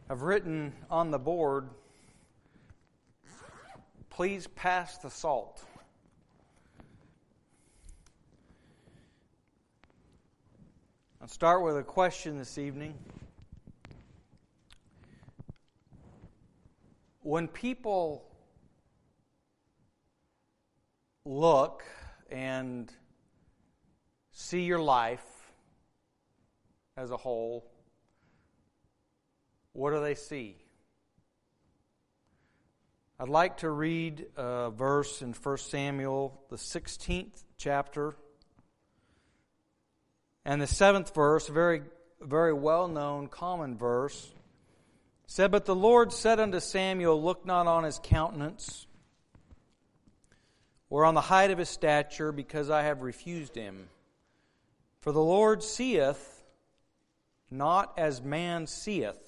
I've written on the board, please pass the salt. I'll start with a question this evening. When people look and see your life as a whole, what do they see? I'd like to read a verse in 1 Samuel, the 16th chapter, and the 7th verse, a very, very well-known, common verse. It said, "But the Lord said unto Samuel, Look not on his countenance, or on the height of his stature, because I have refused him. For the Lord seeth not as man seeth.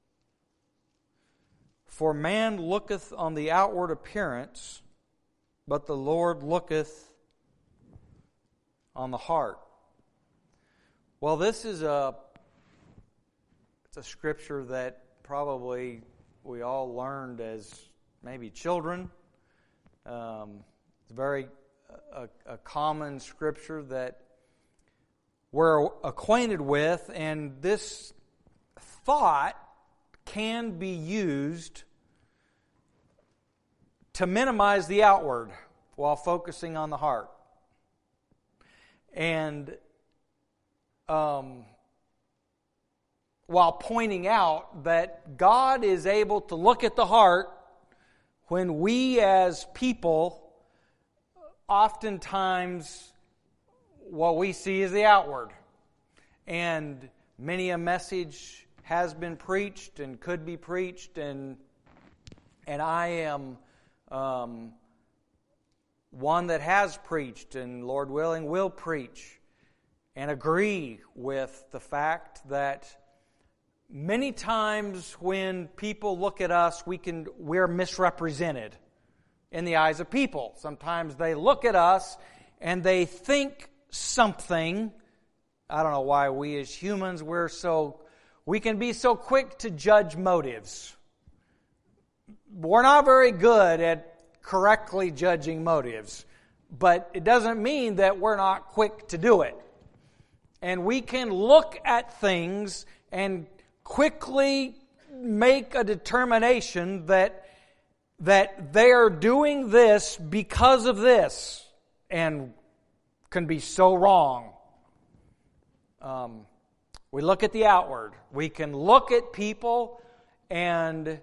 For man looketh on the outward appearance, but the Lord looketh on the heart." Well, this is a scripture that probably we all learned as maybe children. It's very a common scripture that we're acquainted with, and this thought can be used to minimize the outward while focusing on the heart. And while pointing out that God is able to look at the heart when we as people, oftentimes what we see is the outward. And many a message has been preached and could be preached, and I am one that has preached and, Lord willing, will preach and agree with the fact that many times when people look at us, we're misrepresented in the eyes of people. Sometimes they look at us and they think something. I don't know why we as humans, we can be so quick to judge motives. We're not very good at correctly judging motives, but it doesn't mean that we're not quick to do it. And we can look at things and quickly make a determination that they are doing this because of this, and can be so wrong. We look at the outward. We can look at people and,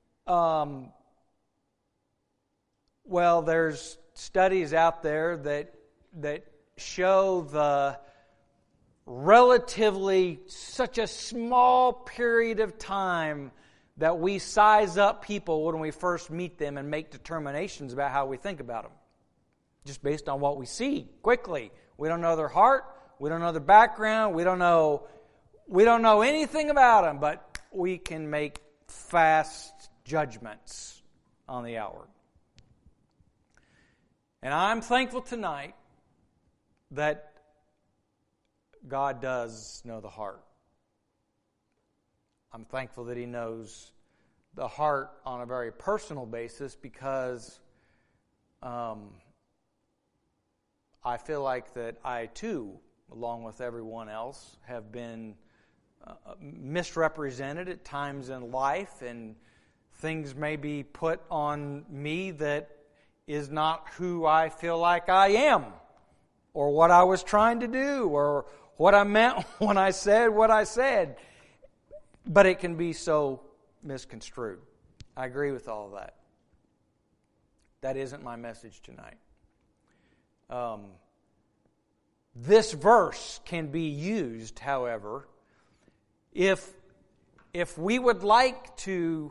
there's studies out there that show the relatively such a small period of time that we size up people when we first meet them and make determinations about how we think about them. Just based on what we see quickly. We don't know their heart. We don't know their background. We don't know anything about them, but we can make fast judgments on the outward. And I'm thankful tonight that God does know the heart. I'm thankful that He knows the heart on a very personal basis, because I feel like that I too, along with everyone else, have been misrepresented at times in life, and things may be put on me that is not who I feel like I am, or what I was trying to do, or what I meant when I said what I said. But it can be so misconstrued. I agree with all of that. That isn't my message tonight. This verse can be used, however, if we would like to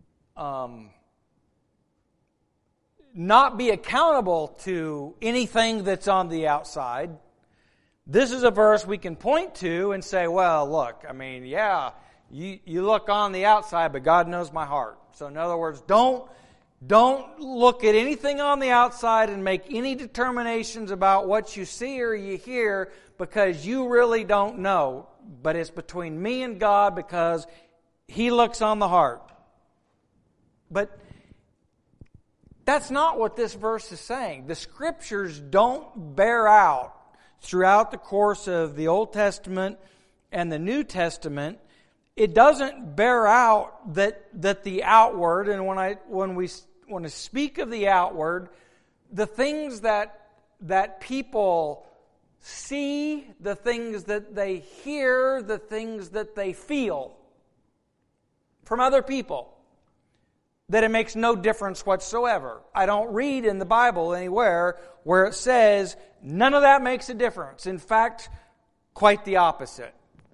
not be accountable to anything that's on the outside. This is a verse we can point to and say, well, look, you look on the outside, but God knows my heart. So in other words, don't look at anything on the outside and make any determinations about what you see or you hear, because you really don't know. But it's between me and God, because He looks on the heart. But that's not what this verse is saying. The Scriptures don't bear out throughout the course of the Old Testament and the New Testament. It doesn't bear out that the outward, and when we speak of the outward, the things that people see, the things that they hear, the things that they feel from other people, that it makes no difference whatsoever. I don't read in the Bible anywhere where it says none of that makes a difference. In fact, quite the opposite.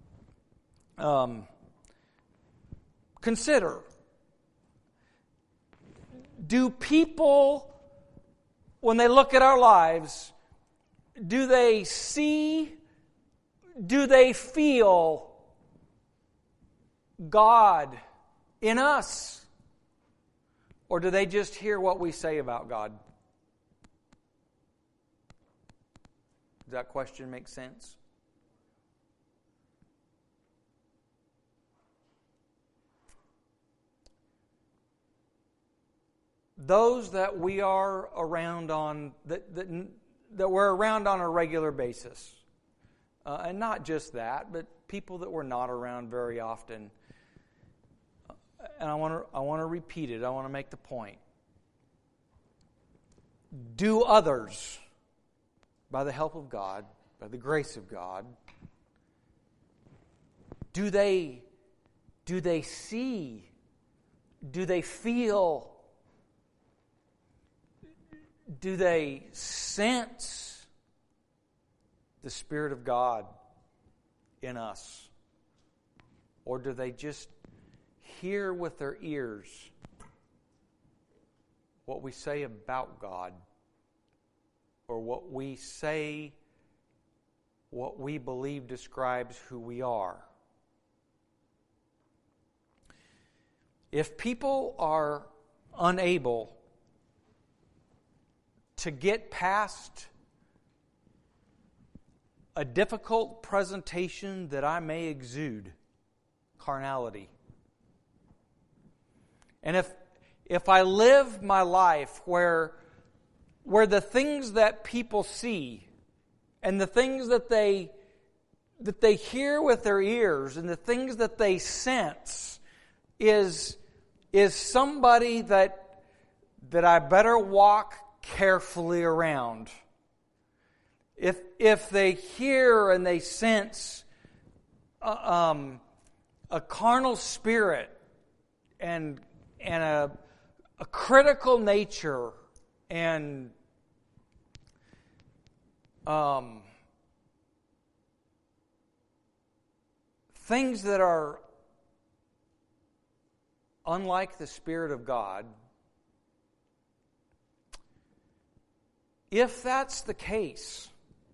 Consider, do people, when they look at our lives, do they see, do they feel God in us? Or do they just hear what we say about God? Does that question make sense? Those that we are around on, that we're around on a regular basis, and not just that, but people that we're not around very often. And I want to repeat it. I want to make the point. Do others, by the help of God, by the grace of God, do they see? Do they feel? Do they sense the Spirit of God in us? Or do they just hear with their ears what we say about God, or what we say, what we believe describes who we are? If people are unable to get past a difficult presentation that I may exude, carnality, and if I live my life where the things that people see and the things that they hear with their ears and the things that they sense is somebody that I better walk carefully around. If they hear and they sense a carnal spirit and a critical nature and things that are unlike the Spirit of God, if that's the case,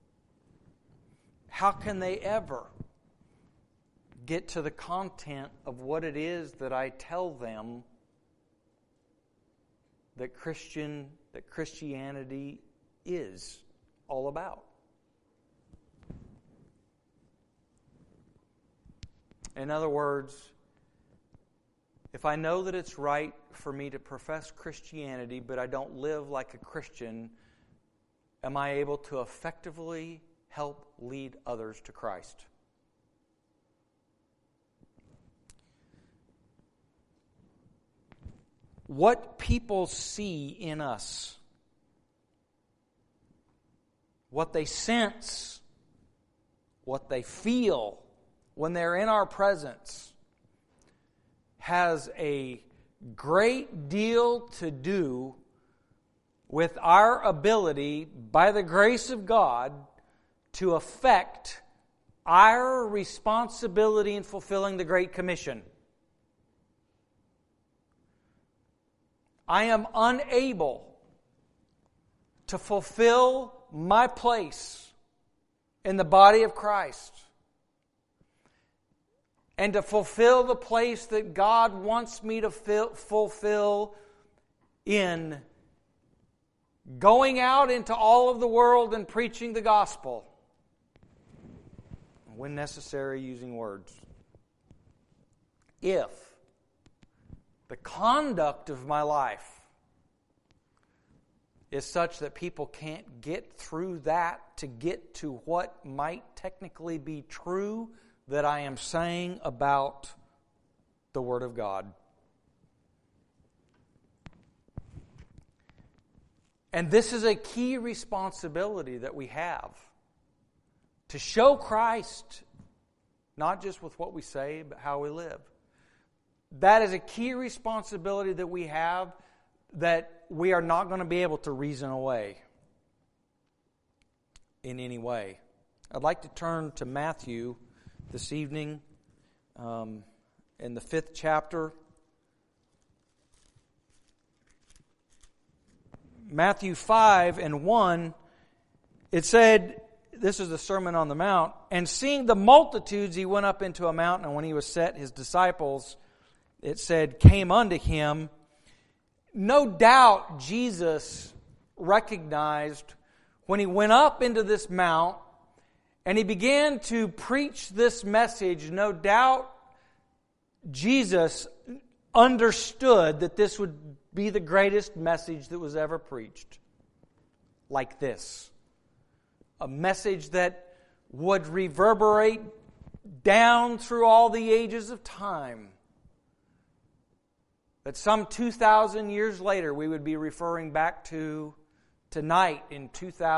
how can they ever get to the content of what it is that I tell them that Christianity is all about? In other words, if I know that it's right for me to profess Christianity, but I don't live like a Christian, am I able to effectively help lead others to Christ? What people see in us, what they sense, what they feel when they're in our presence, has a great deal to do with our ability, by the grace of God, to affect our responsibility in fulfilling the Great Commission. I am unable to fulfill my place in the body of Christ and to fulfill the place that God wants me to fulfill in going out into all of the world and preaching the gospel, when necessary, using words. If the conduct of my life is such that people can't get through that to get to what might technically be true that I am saying about the Word of God. And this is a key responsibility that we have, to show Christ, not just with what we say, but how we live. That is a key responsibility that we have that we are not going to be able to reason away in any way. I'd like to turn to Matthew this evening in the 5th chapter. Matthew 5:1, it said, this is the Sermon on the Mount, and seeing the multitudes, he went up into a mountain, and when he was set, his disciples, it said, came unto him. No doubt Jesus recognized when he went up into this mount and he began to preach this message, no doubt Jesus understood that this would be the greatest message that was ever preached. Like this. A message that would reverberate down through all the ages of time. That some 2,000 years later we would be referring back to tonight in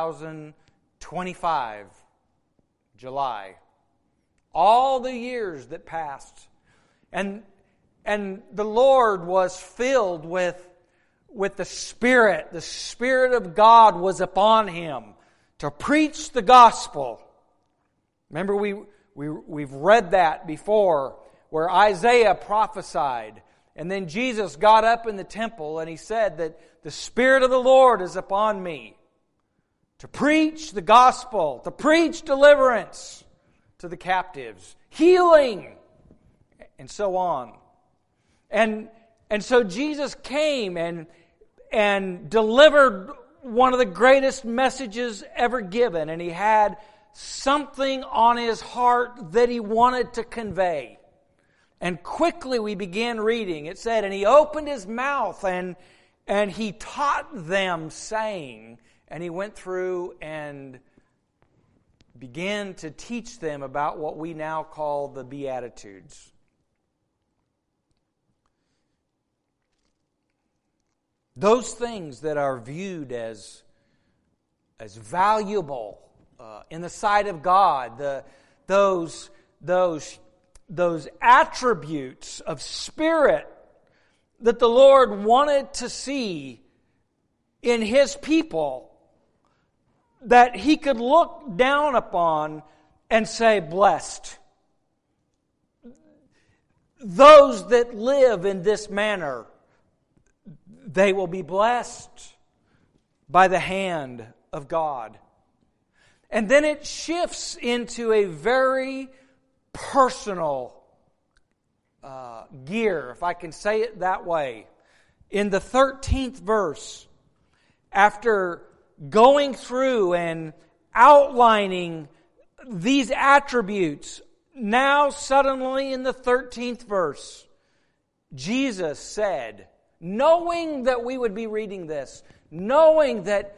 2025, July. All the years that passed. And the Lord was filled with the Spirit. The Spirit of God was upon Him to preach the gospel. Remember, we've read that before, where Isaiah prophesied. And then Jesus got up in the temple and He said that the Spirit of the Lord is upon me to preach the gospel, to preach deliverance to the captives, healing, and so on. And so Jesus came and delivered one of the greatest messages ever given, and He had something on His heart that He wanted to convey. And quickly we began reading. It said, and He opened His mouth and He taught them, saying, and He went through and began to teach them about what we now call the Beatitudes. Those things that are viewed as valuable in the sight of God, those attributes of Spirit that the Lord wanted to see in His people, that He could look down upon and say, blessed. Those that live in this manner, they will be blessed by the hand of God. And then it shifts into a very personal gear, if I can say it that way. In the 13th verse, after going through and outlining these attributes, now suddenly in the 13th verse, Jesus said, knowing that we would be reading this, knowing that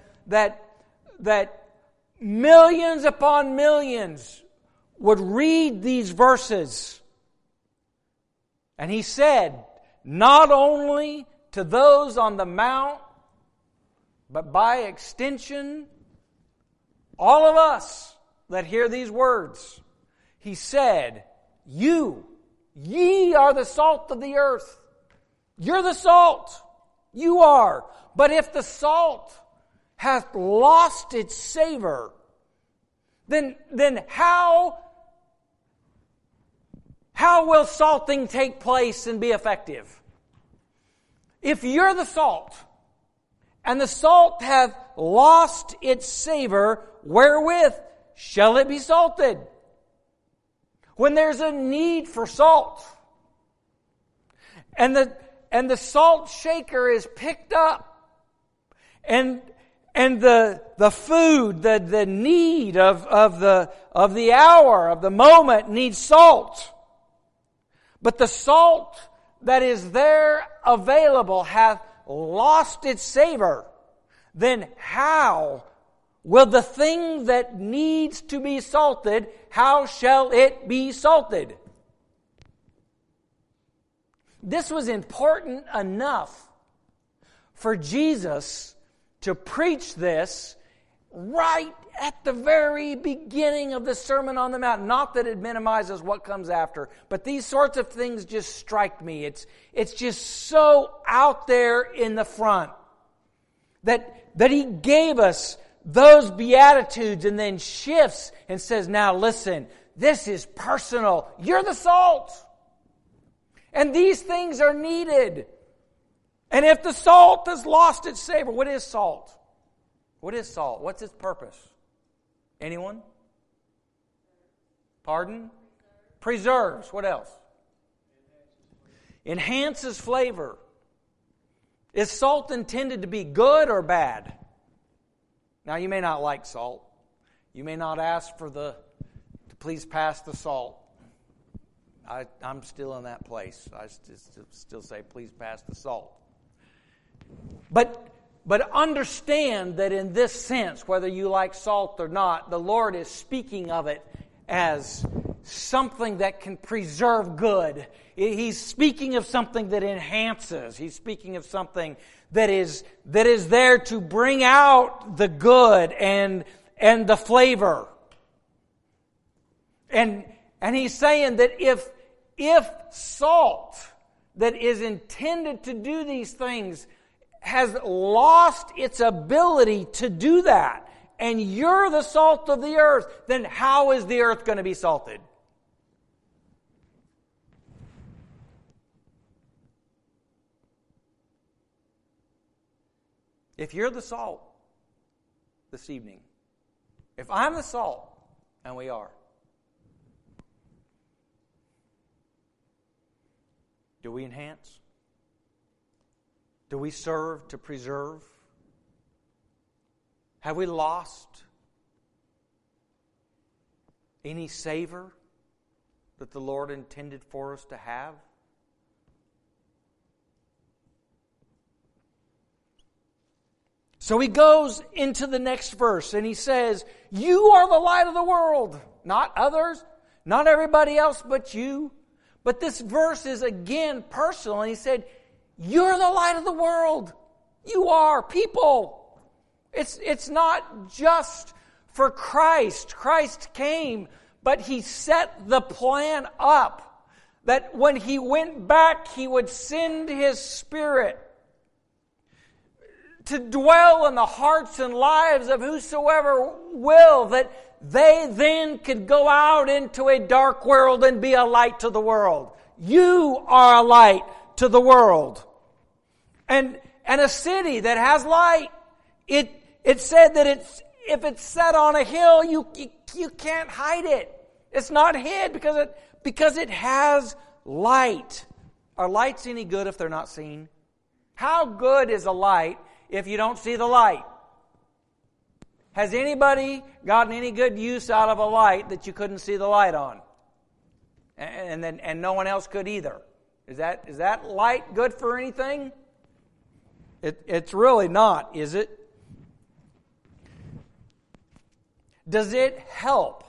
millions upon millions would read these verses. And He said, not only to those on the mount, but by extension, all of us that hear these words. He said, ye are the salt of the earth. You're the salt. You are. But if the salt hath lost its savor, then how will salting take place and be effective? If you're the salt, and the salt hath lost its savor, wherewith shall it be salted? When there's a need for salt, and the salt shaker is picked up, and the food, the need of the hour, of the moment needs salt. But the salt that is there available hath lost its savor, then how will the thing that needs to be salted, how shall it be salted? This was important enough for Jesus to preach this right at the very beginning of the Sermon on the Mount. Not that it minimizes what comes after, but these sorts of things just strike me. It's just so out there in the front that He gave us those Beatitudes and then shifts and says, now listen, this is personal. You're the salt. And these things are needed. And if the salt has lost its savor, what is salt? What is salt? What's its purpose? Anyone? Pardon? Preserves. What else? Enhances flavor. Is salt intended to be good or bad? Now, you may not like salt. You may not ask to please pass the salt. I'm still in that place. I still say, please pass the salt. But understand that in this sense, whether you like salt or not, the Lord is speaking of it as something that can preserve good. He's speaking of something that enhances. He's speaking of something that is there to bring out the good and the flavor. And He's saying that if salt that is intended to do these things has lost its ability to do that, and you're the salt of the earth, then how is the earth going to be salted? If you're the salt this evening, if I'm the salt, and we are, do we enhance? Do we serve to preserve? Have we lost any savor that the Lord intended for us to have? So He goes into the next verse and He says, you are the light of the world, not others, not everybody else but you. But this verse is again personal, and He said, you're the light of the world. You are people. It's not just for Christ. Christ came, but He set the plan up that when He went back, He would send His Spirit to dwell in the hearts and lives of whosoever will, that they then could go out into a dark world and be a light to the world. You are a light to the world. And a city that has light, it said that if it's set on a hill, you can't hide it. It's not hid because it has light. Are lights any good if they're not seen? How good is a light if you don't see the light? Has anybody gotten any good use out of a light that you couldn't see the light on? And no one else could either. Is that light good for anything? It's really not, is it? Does it help?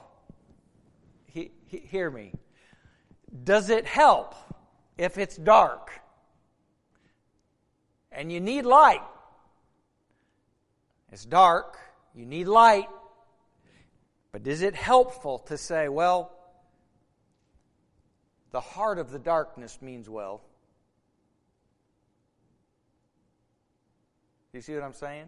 Hear me. Does it help if it's dark and you need light? It's dark, you need light, but is it helpful to say, well, the heart of the darkness means well? Do you see what I'm saying?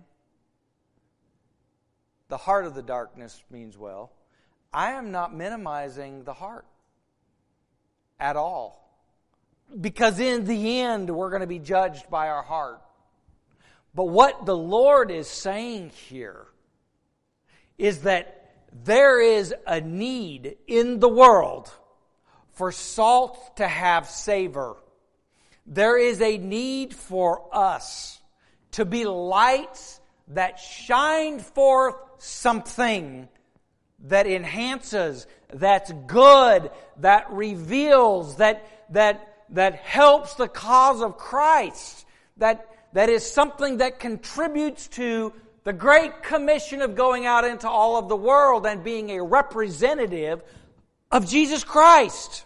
The heart of the darkness means well. I am not minimizing the heart at all. Because in the end, we're going to be judged by our heart. But what the Lord is saying here is that there is a need in the world for salt to have savor. There is a need for us to be lights that shine forth something that enhances, that's good, that reveals, that that helps the cause of Christ, that is something that contributes to the Great Commission of going out into all of the world and being a representative of Jesus Christ.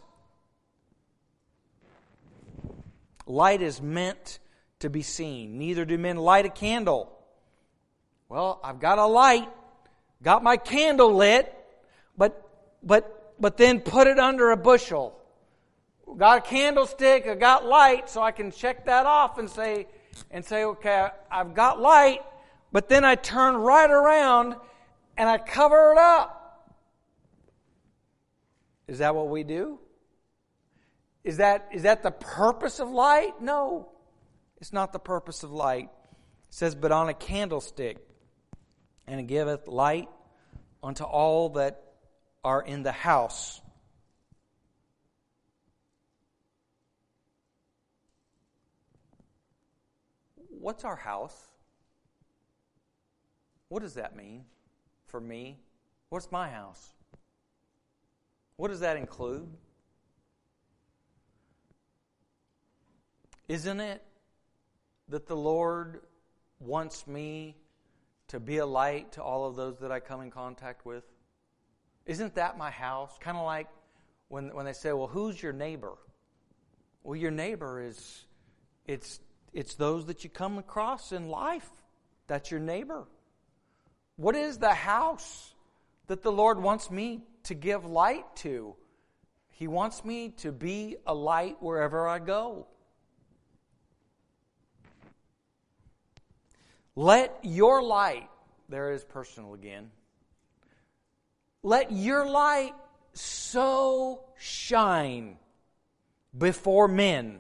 Light is meant to be seen. Neither do men light a candle. Well, I've got a light, got my candle lit, but then put it under a bushel. Got a candlestick, I got light, so I can check that off and say, okay, I've got light, but then I turn right around and I cover it up. Is that what we do? Is that the purpose of light? No, it's not the purpose of light. It says, but on a candlestick, and it giveth light unto all that are in the house. What's our house? What does that mean for me? What's my house? What does that include? Isn't it that the Lord wants me to be a light to all of those that I come in contact with? Isn't that my house? Kind of like when they say, well, who's your neighbor? Well, your neighbor is, it's those that you come across in life. That's your neighbor. What is the house that the Lord wants me to give light to? He wants me to be a light wherever I go. Let your light, there is personal again, let your light so shine before men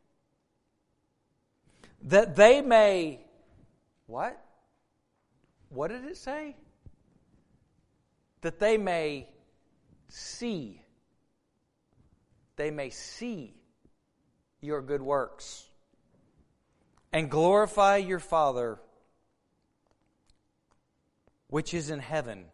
that they may, what? What did it say? That they may see. They may see your good works and glorify your Father which is in heaven.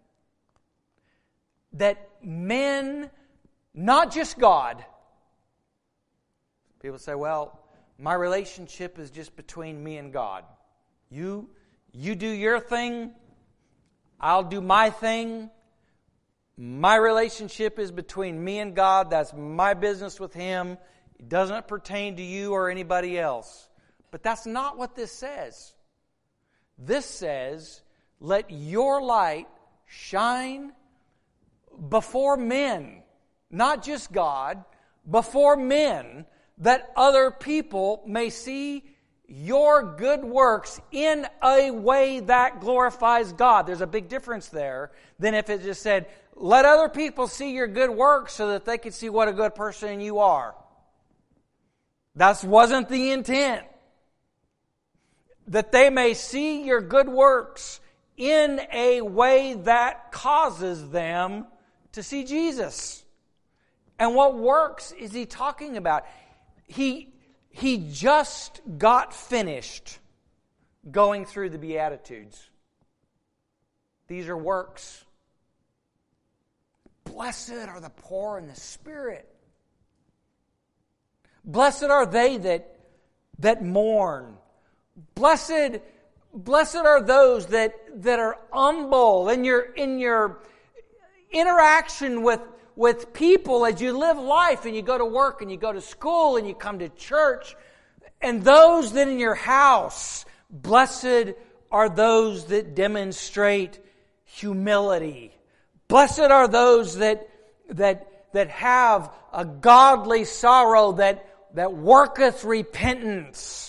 That men, not just God. People say, well, my relationship is just between me and God. You do your thing, I'll do my thing. My relationship is between me and God. That's my business with Him. It doesn't pertain to you or anybody else. But that's not what this says. This says, let your light shine before men, not just God, before men, that other people may see your good works in a way that glorifies God. There's a big difference there than if it just said, let other people see your good works so that they can see what a good person you are. That wasn't the intent. That they may see your good works in a way that causes them to see Jesus. And what works is he talking about? He just got finished going through the Beatitudes. These are works. Blessed are the poor in the spirit. Blessed are they that mourn. Blessed are those that are humble in your interaction with people as you live life and you go to work and you go to school and you come to church. And those that in your house, blessed are those that demonstrate humility. Blessed are those that have a godly sorrow that worketh repentance.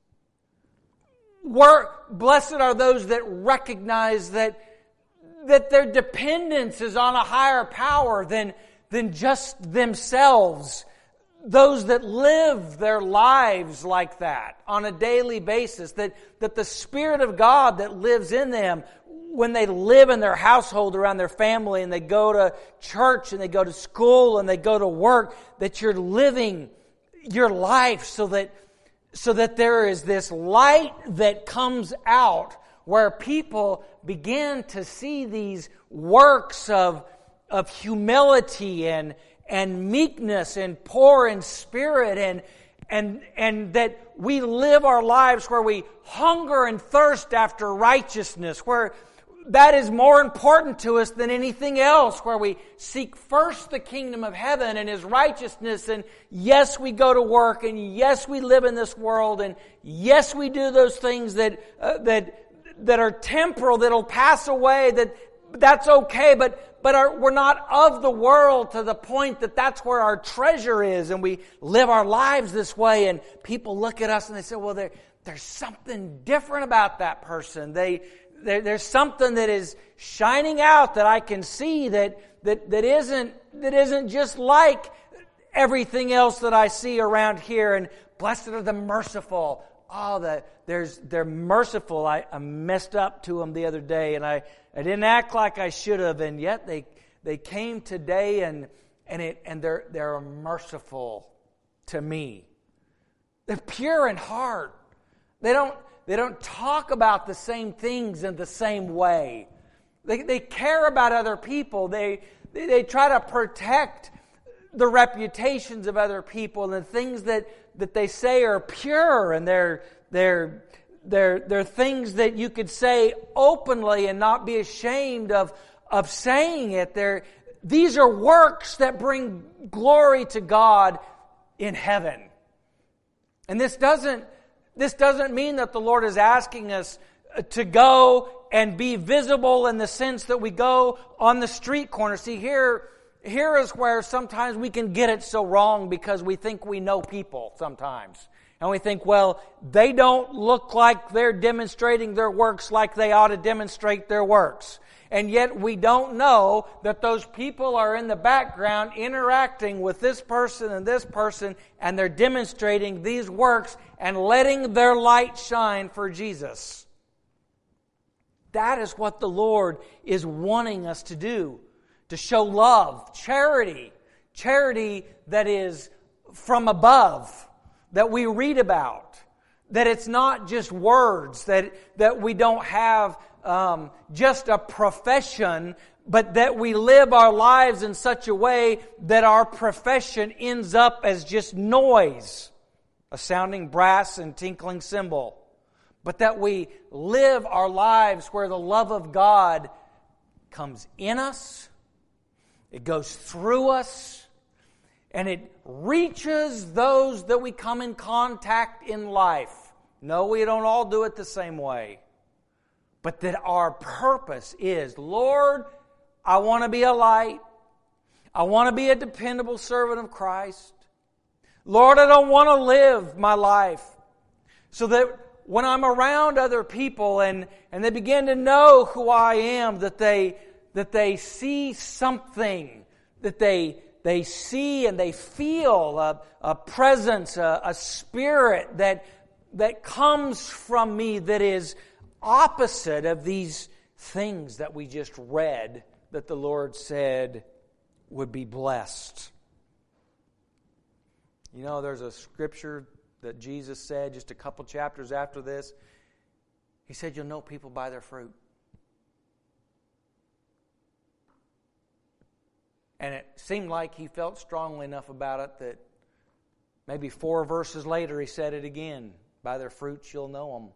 Blessed are those that recognize that their dependence is on a higher power than just themselves. Those that live their lives like that on a daily basis, that the Spirit of God that lives in them, when they live in their household around their family and they go to church and they go to school and they go to work, that you're living your life so that there is this light that comes out where people begin to see these works of humility and and meekness and poor in spirit, and that we live our lives where we hunger and thirst after righteousness, where that is more important to us than anything else, where we seek first the kingdom of heaven and His righteousness, and yes, we go to work, and yes, we live in this world, and yes, we do those things that are temporal, that'll pass away, that's okay, but we're not of the world to the point that that's where our treasure is, and we live our lives this way, and people look at us and they say, well, there's something different about that person. There's something that is shining out that I can see that isn't just like everything else that I see around here. And blessed are the merciful. Oh, they're merciful. I messed up to them the other day, and I didn't act like I should have, and yet they came today and they're merciful to me. They're pure in heart. They don't talk about the same things in the same way. They care about other people. They try to protect the reputations of other people, and the things that they say are pure, and they're things that you could say openly and not be ashamed of saying it. These are works that bring glory to God in heaven. And this doesn't mean that the Lord is asking us to go and be visible in the sense that we go on the street corner. See, here is where sometimes we can get it so wrong, because we think we know people sometimes. And we think, well, they don't look like they're demonstrating their works like they ought to demonstrate their works. And yet we don't know that those people are in the background interacting with this person, and they're demonstrating these works and letting their light shine for Jesus. That is what the Lord is wanting us to do, to show love, charity that is from above, that we read about, that it's not just words, that we don't have just a profession, but that we live our lives in such a way that our profession ends up as just noise, a sounding brass and tinkling cymbal. But that we live our lives where the love of God comes in us, it goes through us, and it reaches those that we come in contact in life. No, we don't all do it the same way. But that our purpose is, Lord, I want to be a light. I want to be a dependable servant of Christ. Lord, I don't want to live my life so that when I'm around other people and they begin to know who I am, that they see something, that they see and they feel a presence, a spirit that comes from me that is opposite of these things that we just read that the Lord said would be blessed. You know, there's a scripture that Jesus said just a couple chapters after this. He said, you'll know people by their fruit. And it seemed like he felt strongly enough about it that maybe 4 verses later he said it again. By their fruits you'll know them.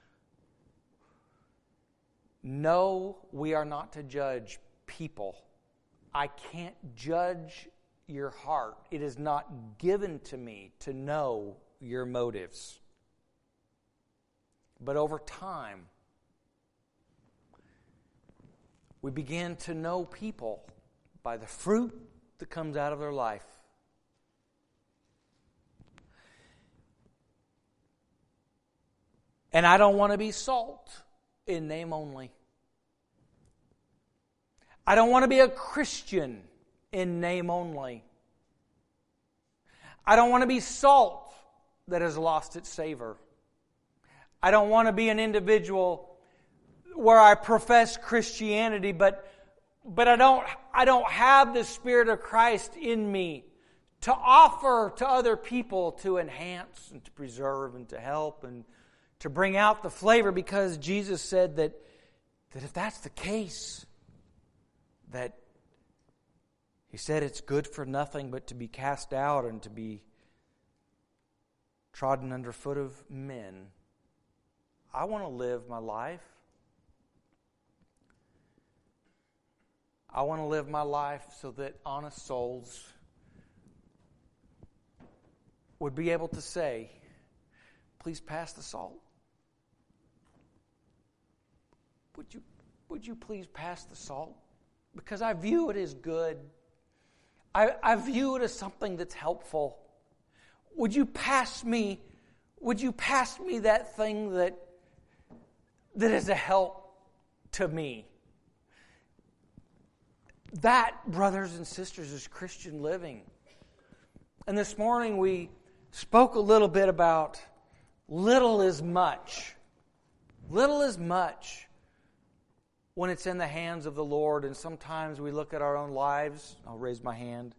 No, we are not to judge people. I can't judge your heart. It is not given to me to know your motives. But over time, we begin to know people by the fruit that comes out of their life. And I don't want to be salt in name only. I don't want to be a Christian in name only. I don't want to be salt that has lost its savor. I don't want to be an individual where I profess Christianity, but I don't have the Spirit of Christ in me to offer to other people to enhance and to preserve and to help and to bring out the flavor, because Jesus said that if that's the case, that He said it's good for nothing but to be cast out and to be trodden underfoot of men. I want to live my life. I want to live my life so that honest souls would be able to say, please pass the salt. Would you please pass the salt? Because I view it as good. I view it as something that's helpful. Would you pass me that thing that is a help to me? That, brothers and sisters, is Christian living. And this morning we spoke a little bit about little is much. Little is much when it's in the hands of the Lord. And sometimes we look at our own lives. I'll raise my hand.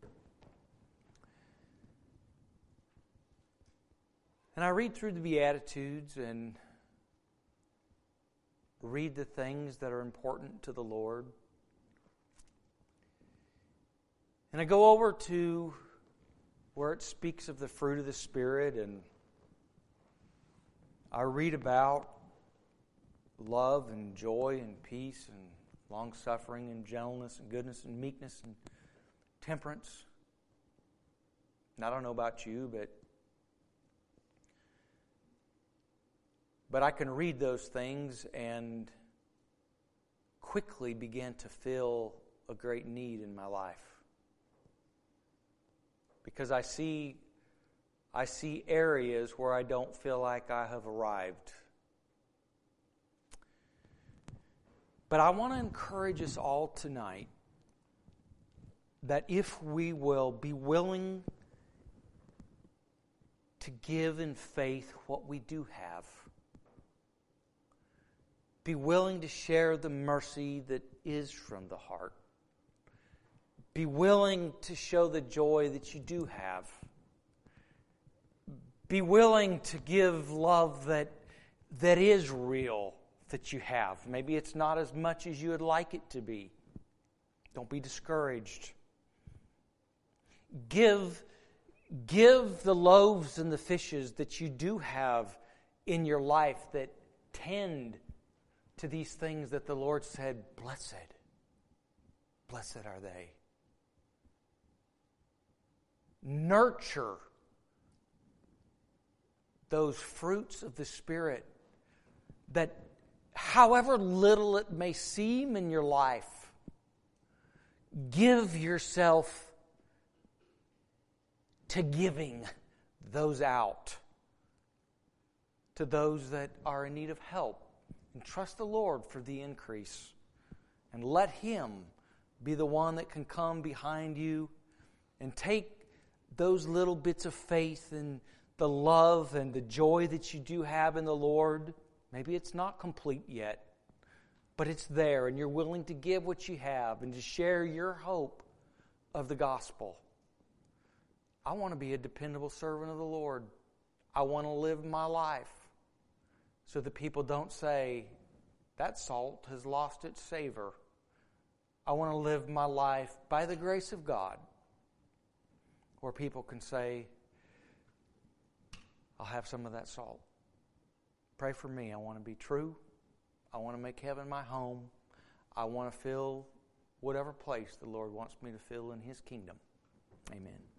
And I read through the Beatitudes and read the things that are important to the Lord. And I go over to where it speaks of the fruit of the Spirit, and I read about love and joy and peace and long-suffering and gentleness and goodness and meekness and temperance. And I don't know about you, but I can read those things and quickly begin to feel a great need in my life. Because I see areas where I don't feel like I have arrived. But I want to encourage us all tonight that if we will be willing to give in faith what we do have, be willing to share the mercy that is from the heart, be willing to show the joy that you do have, be willing to give love that is real, that you have. Maybe it's not as much as you would like it to be. Don't be discouraged. Give the loaves and the fishes that you do have in your life that tend to these things that the Lord said, blessed are they. Nurture those fruits of the Spirit that, however little it may seem in your life, give yourself to giving those out to those that are in need of help. And trust the Lord for the increase. And let Him be the one that can come behind you and take those little bits of faith and the love and the joy that you do have in the Lord. Maybe it's not complete yet, but it's there, and you're willing to give what you have and to share your hope of the gospel. I want to be a dependable servant of the Lord. I want to live my life so that people don't say, that salt has lost its savor. I want to live my life by the grace of God, where people can say, I'll have some of that salt. Pray for me. I want to be true. I want to make heaven my home. I want to fill whatever place the Lord wants me to fill in His kingdom. Amen.